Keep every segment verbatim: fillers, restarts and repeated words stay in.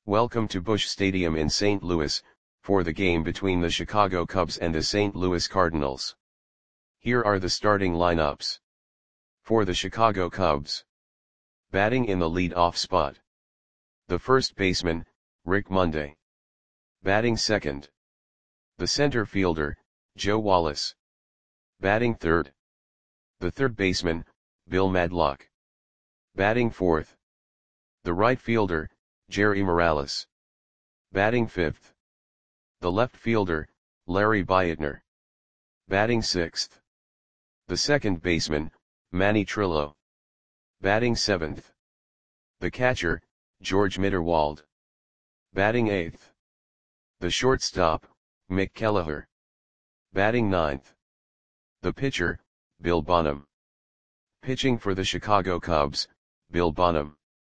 Welcome to Busch Stadium in Saint Louis, for the game between the Chicago Cubs and the Saint Louis Cardinals. Here are the starting lineups. For the Chicago Cubs. Batting in the lead-off spot. The first baseman, Rick Monday. Batting second. The center fielder, Joe Wallace. Batting third. The third baseman, Bill Madlock. Batting fourth. The right fielder, Jerry Morales. Batting fifth. The left fielder, Larry Beitner. Batting sixth. The second baseman, Manny Trillo. Batting seventh. The catcher, George Mitterwald. Batting eighth. The shortstop, Mick Kelleher. Batting ninth. The pitcher, Bill Bonham. Pitching for the Chicago Cubs, Bill Bonham.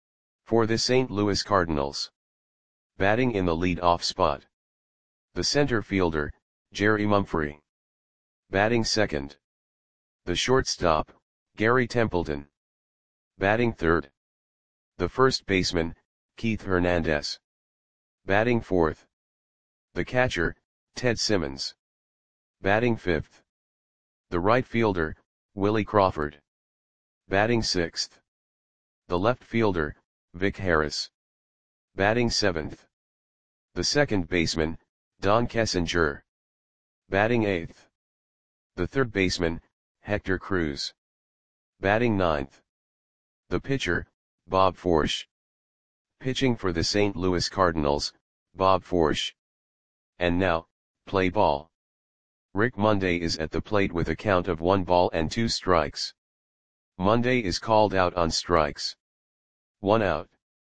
For the Saint Louis Cardinals. Batting in the lead-off spot. The center fielder, Jerry Mumphrey. Batting second. The shortstop, Gary Templeton. Batting third. The first baseman, Keith Hernandez. Batting fourth. The catcher, Ted Simmons. Batting fifth. The right fielder, Willie Crawford. Batting sixth. The left fielder, Vic Harris. Batting seventh. The second baseman, Don Kessinger. Batting eighth. The third baseman, Hector Cruz. Batting ninth. The pitcher, Bob Forsch. Pitching for the Saint Louis Cardinals, Bob Forsch. And now, play ball. Rick Monday is at the plate with a count of one ball and two strikes. Monday is called out on strikes. One out.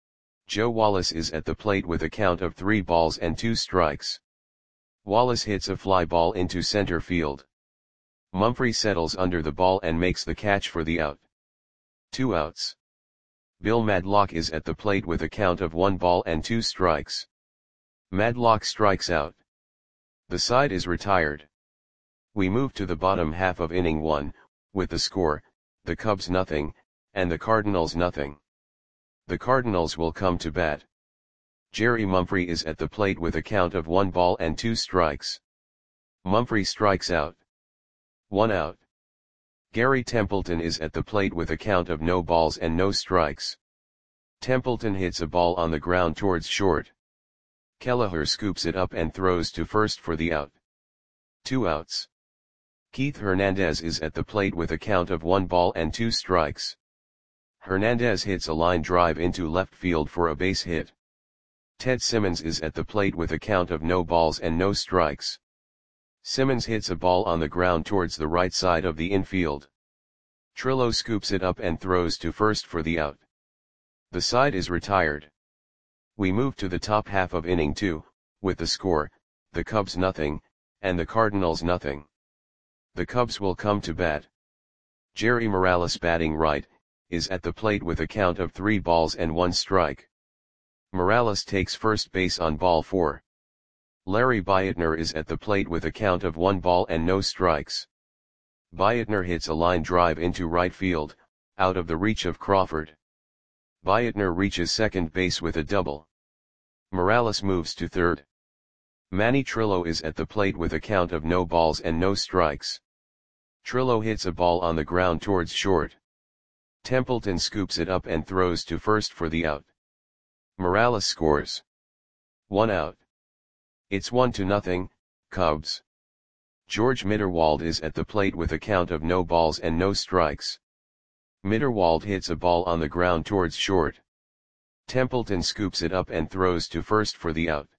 Joe Wallace is at the plate with a count of three balls and two strikes. Wallace hits a fly ball into center field. Mumphrey settles under the ball and makes the catch for the out. Two outs. Bill Madlock is at the plate with a count of one ball and two strikes. Madlock strikes out. The side is retired. We move to the bottom half of inning one, with the score, the Cubs nothing, and the Cardinals nothing. The Cardinals will come to bat. Jerry Mumphrey is at the plate with a count of one ball and two strikes. Mumphrey strikes out. One out. Gary Templeton is at the plate with a count of no balls and no strikes. Templeton hits a ball on the ground towards short. Kelleher scoops it up and throws to first for the out. Two outs. Keith Hernandez is at the plate with a count of one ball and two strikes. Hernandez hits a line drive into left field for a base hit. Ted Simmons is at the plate with a count of no balls and no strikes. Simmons hits a ball on the ground towards the right side of the infield. Trillo scoops it up and throws to first for the out. The side is retired. We move to the top half of inning two, with the score, the Cubs nothing, and the Cardinals nothing. The Cubs will come to bat. Jerry Morales batting right, is at the plate with a count of three balls and one strike. Morales takes first base on ball four. Larry Beitner is at the plate with a count of one ball and no strikes. Beitner hits a line drive into right field, out of the reach of Crawford. Beitner reaches second base with a double. Morales moves to third. Manny Trillo is at the plate with a count of no balls and no strikes. Trillo hits a ball on the ground towards short. Templeton scoops it up and throws to first for the out. Morales scores. One out. It's one to nothing, Cubs. George Mitterwald is at the plate with a count of no balls and no strikes. Mitterwald hits a ball on the ground towards short. Templeton scoops it up and throws to first for the out.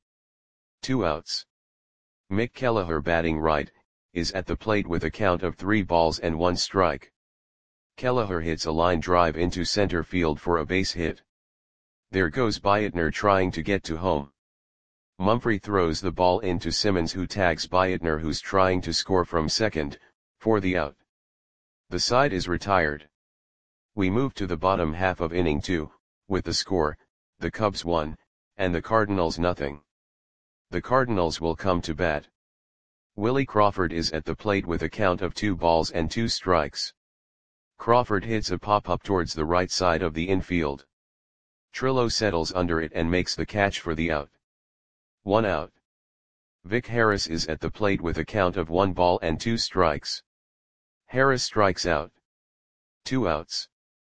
Two outs. Mick Kelleher batting right, is at the plate with a count of three balls and one strike. Kelleher hits a line drive into center field for a base hit. There goes Beitner trying to get to home. Mumphrey throws the ball into Simmons, who tags Beitner, who's trying to score from second, for the out. The side is retired. We move to the bottom half of inning two, with the score, the Cubs one, and the Cardinals nothing. The Cardinals will come to bat. Willie Crawford is at the plate with a count of two balls and two strikes. Crawford hits a pop-up towards the right side of the infield. Trillo settles under it and makes the catch for the out. One out. Vic Harris is at the plate with a count of one ball and two strikes. Harris strikes out. Two outs.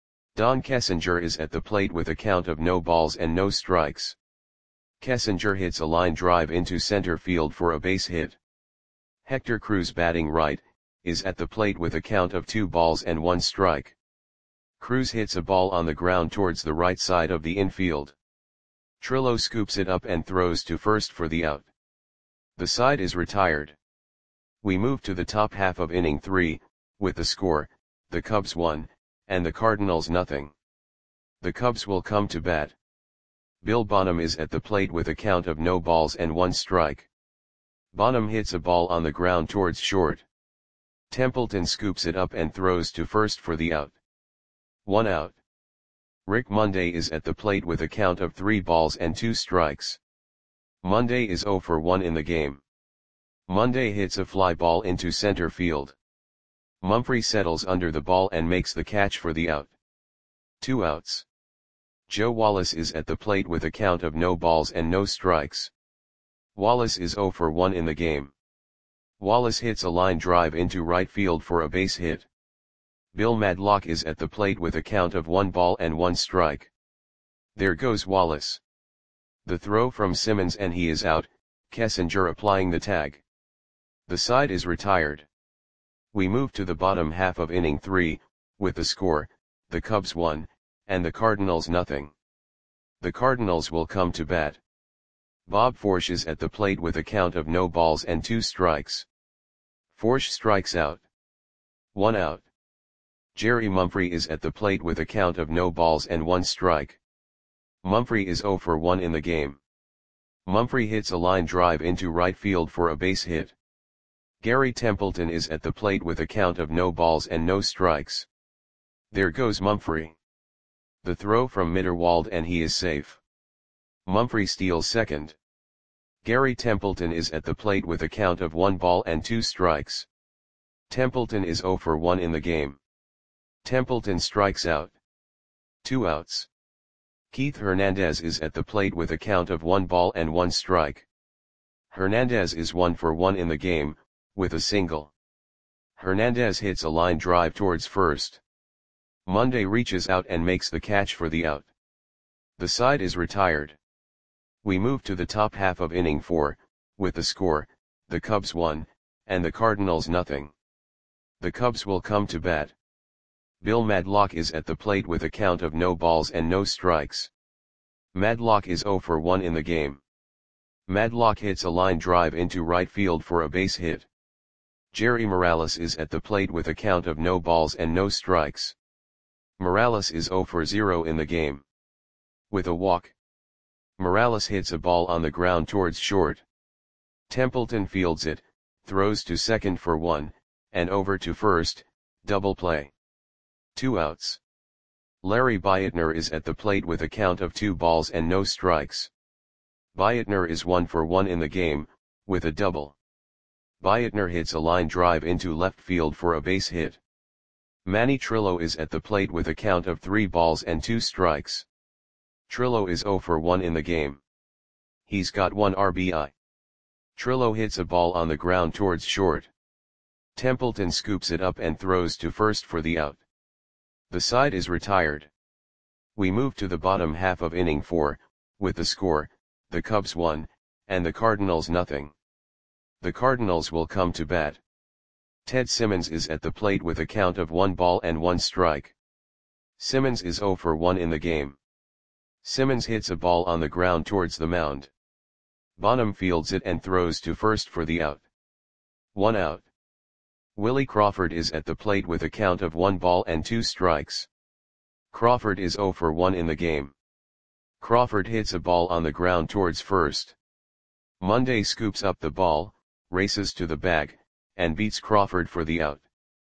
Don Kessinger is at the plate with a count of no balls and no strikes. Kessinger hits a line drive into center field for a base hit. Hector Cruz, batting right, is at the plate with a count of two balls and one strike. Cruz hits a ball on the ground towards the right side of the infield. Trillo scoops it up and throws to first for the out. The side is retired. We move to the top half of inning three, with the score, the Cubs one, and the Cardinals nothing. The Cubs will come to bat. Bill Bonham is at the plate with a count of no balls and one strike. Bonham hits a ball on the ground towards short. Templeton scoops it up and throws to first for the out. One out. Rick Monday is at the plate with a count of three balls and two strikes. Monday is oh for one in the game. Monday hits a fly ball into center field. Mumphrey settles under the ball and makes the catch for the out. Two outs. Joe Wallace is at the plate with a count of no balls and no strikes. Wallace is oh for one in the game. Wallace hits a line drive into right field for a base hit. Bill Madlock is at the plate with a count of one ball and one strike. There goes Wallace. The throw from Simmons and he is out, Kessinger applying the tag. The side is retired. We move to the bottom half of inning three, with the score, the Cubs one, and the Cardinals nothing. The Cardinals will come to bat. Bob Forsch is at the plate with a count of no balls and two strikes. Forsch strikes out. One out. Jerry Mumphrey is at the plate with a count of no balls and one strike. Mumphrey is oh for one in the game. Mumphrey hits a line drive into right field for a base hit. Gary Templeton is at the plate with a count of no balls and no strikes. There goes Mumphrey. The throw from Mitterwald and he is safe. Mumphrey steals second. Gary Templeton is at the plate with a count of one ball and two strikes. Templeton is oh for one in the game. Templeton strikes out. Two outs. Keith Hernandez is at the plate with a count of one ball and one strike. Hernandez is one for one in the game, with a single. Hernandez hits a line drive towards first. Monday reaches out and makes the catch for the out. The side is retired. We move to the top half of inning four, with the score, the Cubs one, and the Cardinals nothing. The Cubs will come to bat. Bill Madlock is at the plate with a count of no balls and no strikes. Madlock is oh for one in the game. Madlock hits a line drive into right field for a base hit. Jerry Morales is at the plate with a count of no balls and no strikes. Morales is oh for zero in the game. With a walk. Morales hits a ball on the ground towards short. Templeton fields it, throws to second for one, and over to first, double play. Two outs. Larry Beitner is at the plate with a count of two balls and no strikes. Beitner is one for one in the game, with a double. Beitner hits a line drive into left field for a base hit. Manny Trillo is at the plate with a count of three balls and two strikes. Trillo is oh for one in the game. He's got one R B I. Trillo hits a ball on the ground towards short. Templeton scoops it up and throws to first for the out. The side is retired. We move to the bottom half of inning four, with the score, the Cubs one, and the Cardinals nothing. The Cardinals will come to bat. Ted Simmons is at the plate with a count of one ball and one strike. Simmons is oh for one in the game. Simmons hits a ball on the ground towards the mound. Bonham fields it and throws to first for the out. One out. Willie Crawford is at the plate with a count of one ball and two strikes. Crawford is oh for one in the game. Crawford hits a ball on the ground towards first. Monday scoops up the ball, races to the bag, and beats Crawford for the out.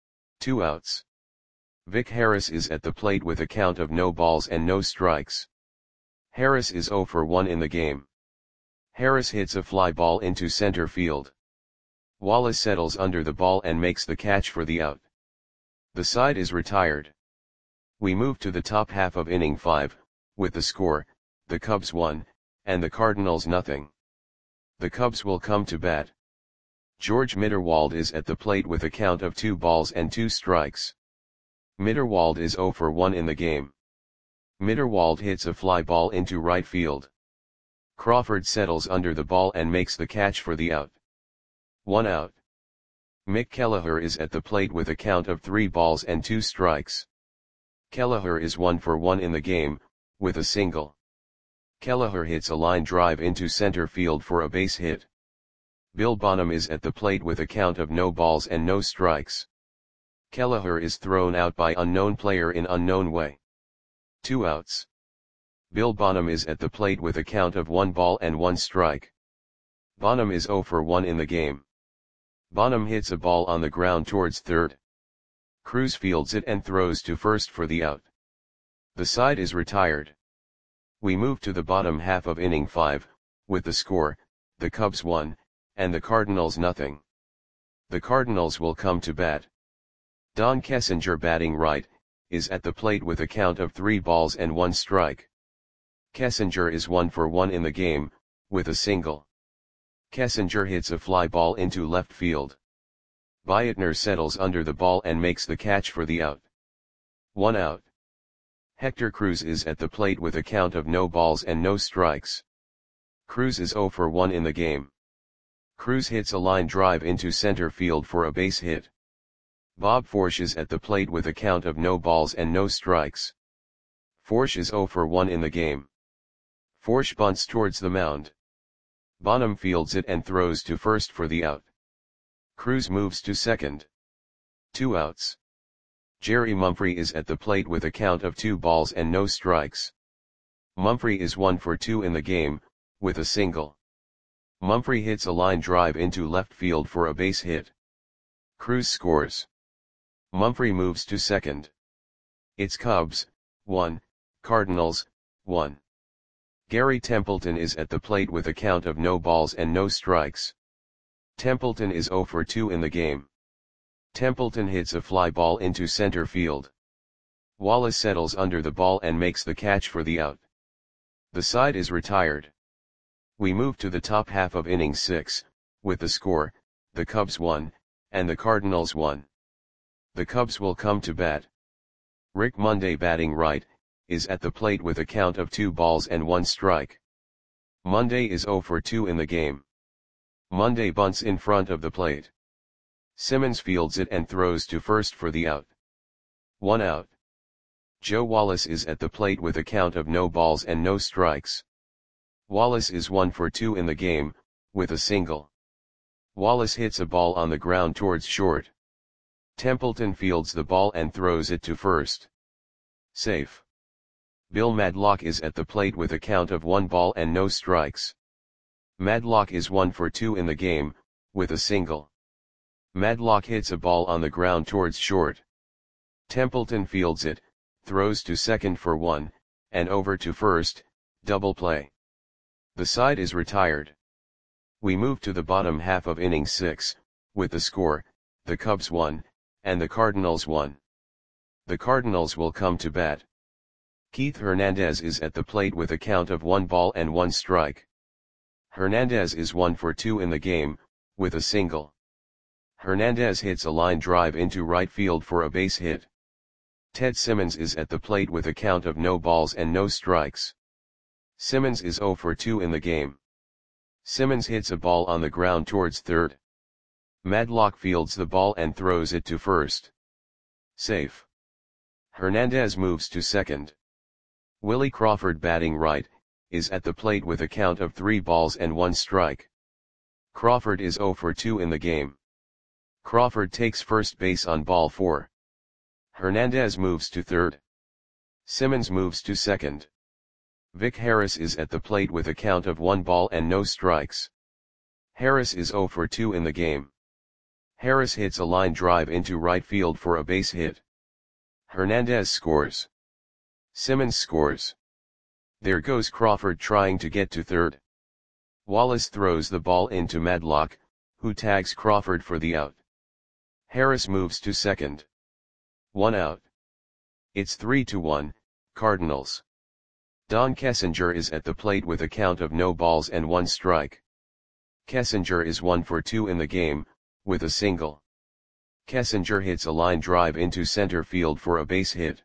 Two outs. Vic Harris is at the plate with a count of no balls and no strikes. Harris is oh for one in the game. Harris hits a fly ball into center field. Wallace settles under the ball and makes the catch for the out. The side is retired. We move to the top half of inning five, with the score, the Cubs one, and the Cardinals nothing. The Cubs will come to bat. George Mitterwald is at the plate with a count of two balls and two strikes. Mitterwald is zero for one in the game. Mitterwald hits a fly ball into right field. Crawford settles under the ball and makes the catch for the out. One out. Mick Kelleher is at the plate with a count of three balls and two strikes. Kelleher is one for one in the game, with a single. Kelleher hits a line drive into center field for a base hit. Bill Bonham is at the plate with a count of no balls and no strikes. Kelleher is thrown out by unknown player in unknown way. Two outs. Bill Bonham is at the plate with a count of one ball and one strike. Bonham is zero for one in the game. Bonham hits a ball on the ground towards third. Cruz fields it and throws to first for the out. The side is retired. We move to the bottom half of inning five, with the score, the Cubs one, and the Cardinals nothing. The Cardinals will come to bat. Don Kessinger, batting right, is at the plate with a count of three balls and one strike. Kessinger is one for one in the game, with a single. Kessinger hits a fly ball into left field. Beitner settles under the ball and makes the catch for the out. One out. Hector Cruz is at the plate with a count of no balls and no strikes. Cruz is zero for one in the game. Cruz hits a line drive into center field for a base hit. Bob Forsch is at the plate with a count of no balls and no strikes. Forsch is zero for one in the game. Forsch bunts towards the mound. Bonham fields it and throws to first for the out. Cruz moves to second. Two outs. Jerry Mumphrey is at the plate with a count of two balls and no strikes. Mumphrey is one for two in the game, with a single. Mumphrey hits a line drive into left field for a base hit. Cruz scores. Mumphrey moves to second. It's Cubs, one, Cardinals, one. Gary Templeton is at the plate with a count of no balls and no strikes. Templeton is zero for two in the game. Templeton hits a fly ball into center field. Wallace settles under the ball and makes the catch for the out. The side is retired. We move to the top half of inning six, with the score, the Cubs one, and the Cardinals one. The Cubs will come to bat. Rick Monday, batting right, is at the plate with a count of two balls and one strike. Monday is zero for two in the game. Monday bunts in front of the plate. Simmons fields it and throws to first for the out. One out. Joe Wallace is at the plate with a count of no balls and no strikes. Wallace is one for two in the game, with a single. Wallace hits a ball on the ground towards short. Templeton fields the ball and throws it to first. Safe. Bill Madlock is at the plate with a count of one ball and no strikes. Madlock is one for two in the game, with a single. Madlock hits a ball on the ground towards short. Templeton fields it, throws to second for one, and over to first, double play. The side is retired. We move to the bottom half of inning six, with the score, the Cubs one, and the Cardinals one. The Cardinals will come to bat. Keith Hernandez is at the plate with a count of one ball and one strike. Hernandez is one for two in the game, with a single. Hernandez hits a line drive into right field for a base hit. Ted Simmons is at the plate with a count of no balls and no strikes. Simmons is zero for two in the game. Simmons hits a ball on the ground towards third. Madlock fields the ball and throws it to first. Safe. Hernandez moves to second. Willie Crawford, batting right, is at the plate with a count of three balls and one strike. Crawford is zero for two in the game. Crawford takes first base on ball four. Hernandez moves to third. Simmons moves to second. Vic Harris is at the plate with a count of one ball and no strikes. Harris is zero for two in the game. Harris hits a line drive into right field for a base hit. Hernandez scores. Simmons scores. There goes Crawford trying to get to third. Wallace throws the ball into Madlock, who tags Crawford for the out. Harris moves to second. One out. It's three to one, Cardinals. Don Kessinger is at the plate with a count of no balls and one strike. Kessinger is one for two in the game, with a single. Kessinger hits a line drive into center field for a base hit.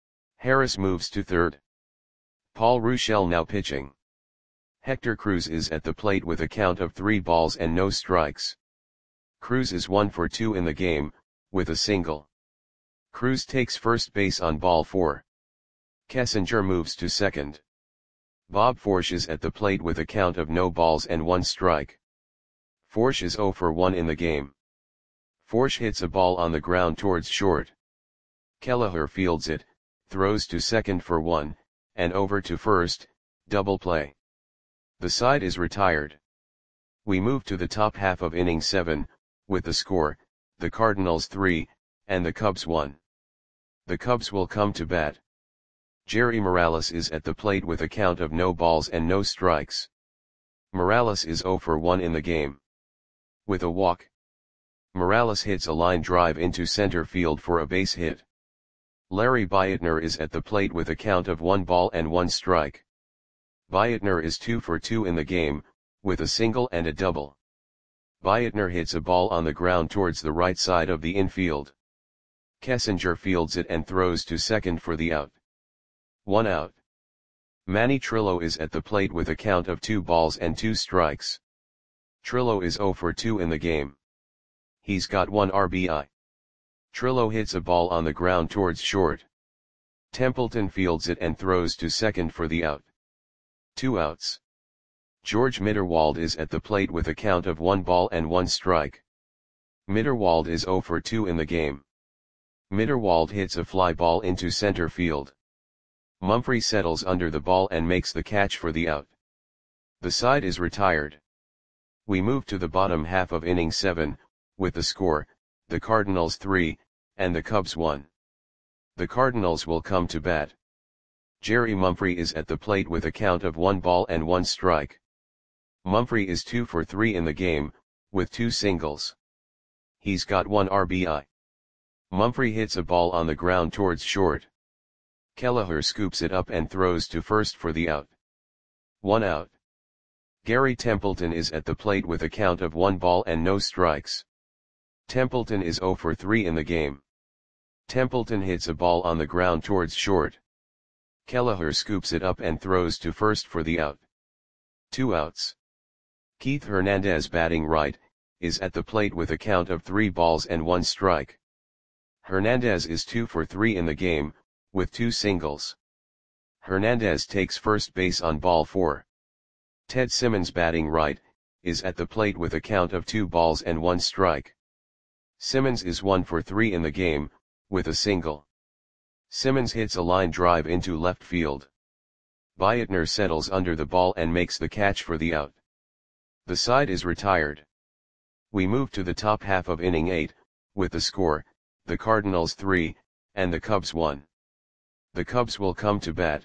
Harris moves to third. Paul Ruschel now pitching. Hector Cruz is at the plate with a count of three balls and no strikes. Cruz is one for two in the game, with a single. Cruz takes first base on ball four. Kessinger moves to second. Bob Forsch is at the plate with a count of no balls and one strike. Forsch is zero for one in the game. Forsch hits a ball on the ground towards short. Kelleher fields it, throws to second for one, and over to first, double play. The side is retired. We move to the top half of inning seven, with the score, the Cardinals three, and the Cubs one. The Cubs will come to bat. Jerry Morales is at the plate with a count of no balls and no strikes. Morales is zero for one in the game. With a walk, Morales hits a line drive into center field for a base hit. Larry Beitner is at the plate with a count of one ball and one strike. Beitner is two for two in the game, with a single and a double. Beitner hits a ball on the ground towards the right side of the infield. Kessinger fields it and throws to second for the out. One out. Manny Trillo is at the plate with a count of two balls and two strikes. Trillo is zero for two in the game. He's got one R B I. Trillo hits a ball on the ground towards short. Templeton fields it and throws to second for the out. Two outs. George Mitterwald is at the plate with a count of one ball and one strike. Mitterwald is zero for two in the game. Mitterwald hits a fly ball into center field. Mumphrey settles under the ball and makes the catch for the out. The side is retired. We move to the bottom half of inning seven, with the score, the Cardinals three, and the Cubs one. The Cardinals will come to bat. Jerry Mumphrey is at the plate with a count of one ball and one strike. Mumphrey is two for three in the game, with two singles. He's got one R B I. Mumphrey hits a ball on the ground towards short. Kelleher scoops it up and throws to first for the out. One out. Gary Templeton is at the plate with a count of one ball and no strikes. Templeton is zero for three in the game. Templeton hits a ball on the ground towards short. Kelleher scoops it up and throws to first for the out. Two outs. Keith Hernandez, batting right, is at the plate with a count of three balls and one strike. Hernandez is two for three in the game, with two singles. Hernandez takes first base on ball four. Ted Simmons, batting right, is at the plate with a count of two balls and one strike. Simmons is one for three in the game, with a single. Simmons hits a line drive into left field. Beitner settles under the ball and makes the catch for the out. The side is retired. We move to the top half of inning eight, with the score, the Cardinals three, and the Cubs one. The Cubs will come to bat.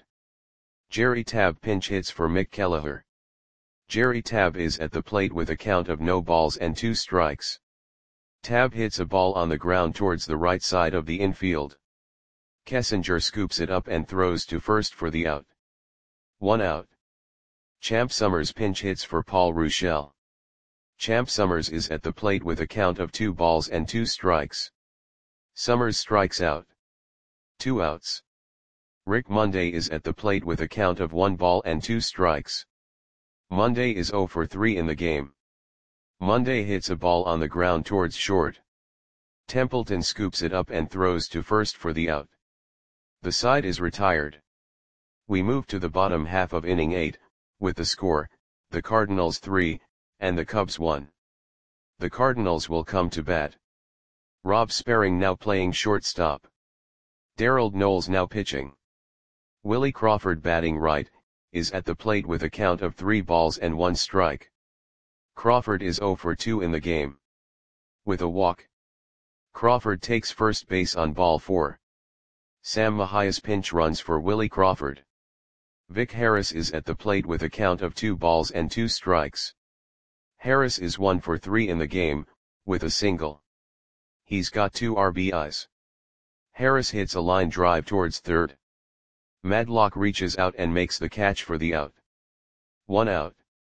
Jerry Tabb pinch hits for Mick Kelleher. Jerry Tabb is at the plate with a count of no balls and two strikes. Tabb hits a ball on the ground towards the right side of the infield. Kessinger scoops it up and throws to first for the out. One out. Champ Summers pinch hits for Paul Ruschel. Champ Summers is at the plate with a count of two balls and two strikes. Summers strikes out. Two outs. Rick Monday is at the plate with a count of one ball and two strikes. Monday is zero for three in the game. Monday hits a ball on the ground towards short. Templeton scoops it up and throws to first for the out. The side is retired. We move to the bottom half of inning eight, with the score, the Cardinals three, and the Cubs one. The Cardinals will come to bat. Rob Sperring now playing shortstop. Darrell Knowles now pitching. Willie Crawford, batting right, is at the plate with a count of three balls and one strike. Crawford is zero for two in the game. With a walk, Crawford takes first base on ball four. Sam Mahias pinch runs for Willie Crawford. Vic Harris is at the plate with a count of two balls and two strikes. Harris is one for three in the game, with a single. He's got two R B Is. Harris hits a line drive towards third. Madlock reaches out and makes the catch for the out. One out.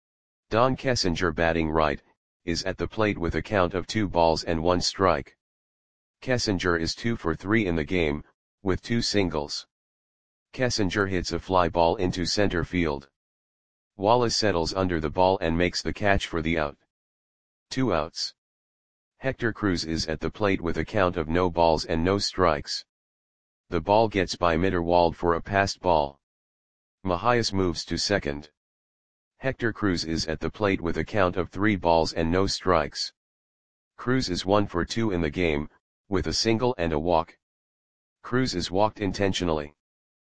Don Kessinger, batting right, is at the plate with a count of two balls and one strike. Kessinger is two for three in the game, with two singles. Kessinger hits a fly ball into center field. Wallace settles under the ball and makes the catch for the out. Two outs. Hector Cruz is at the plate with a count of no balls and no strikes. The ball gets by Mitterwald for a passed ball. Mahias moves to second. Hector Cruz is at the plate with a count of three balls and no strikes. Cruz is one for two in the game, with a single and a walk. Cruz is walked intentionally.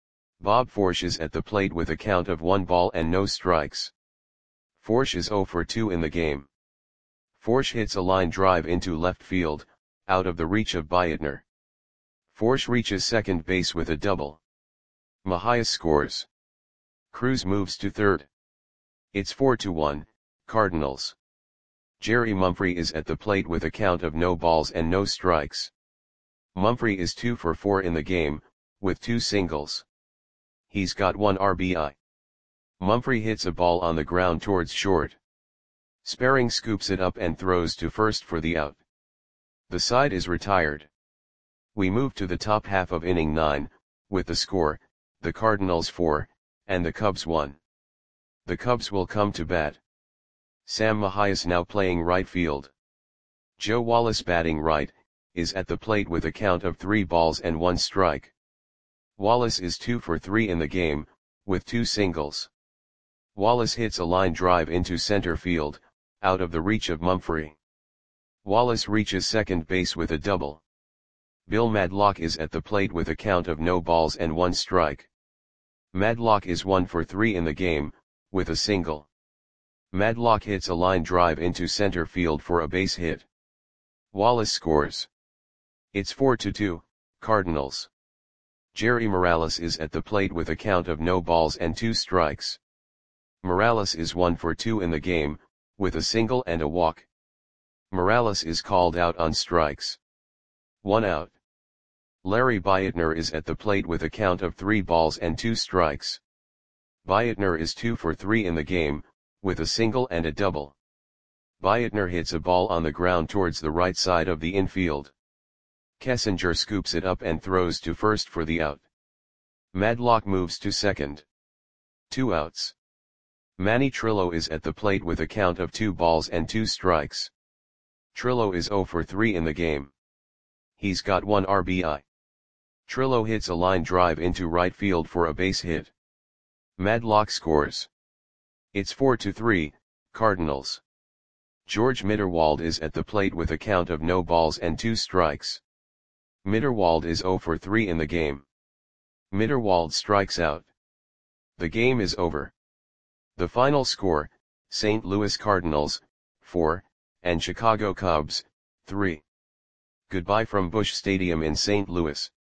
Bob Forsch is at the plate with a count of one ball and no strikes. Forsch is zero for two in the game. Forsch hits a line drive into left field, out of the reach of Beitner. Forsch reaches second base with a double. Mahias scores. Cruz moves to third. It's four to one, Cardinals. Jerry Mumphrey is at the plate with a count of no balls and no strikes. Mumphrey is two for four in the game, with two singles. He's got one R B I. Mumphrey hits a ball on the ground towards short. Sparring scoops it up and throws to first for the out. The side is retired. We move to the top half of inning nine, with the score, the Cardinals four, and the Cubs one. The Cubs will come to bat. Sam Mahias, now playing right field. Joe Wallace, batting right, is at the plate with a count of three balls and one strike. Wallace is two for three in the game, with two singles. Wallace hits a line drive into center field, out of the reach of Mumphrey. Wallace reaches second base with a double. Bill Madlock is at the plate with a count of no balls and one strike. Madlock is one for three in the game, with a single. Madlock hits a line drive into center field for a base hit. Wallace scores. It's four to two, Cardinals. Jerry Morales is at the plate with a count of no balls and two strikes. Morales is one for two in the game, with a single and a walk. Morales is called out on strikes. One out. Larry Beitner is at the plate with a count of three balls and two strikes. Beitner is two for three in the game, with a single and a double. Beitner hits a ball on the ground towards the right side of the infield. Kessinger scoops it up and throws to first for the out. Madlock moves to second. Two outs. Manny Trillo is at the plate with a count of two balls and two strikes. Trillo is zero for three in the game. He's got one R B I. Trillo hits a line drive into right field for a base hit. Madlock scores. It's four to three, Cardinals. George Mitterwald is at the plate with a count of no balls and two strikes. Mitterwald is zero for three in the game. Mitterwald strikes out. The game is over. The final score, Saint Louis Cardinals, four, and Chicago Cubs, three. Goodbye from Busch Stadium in Saint Louis.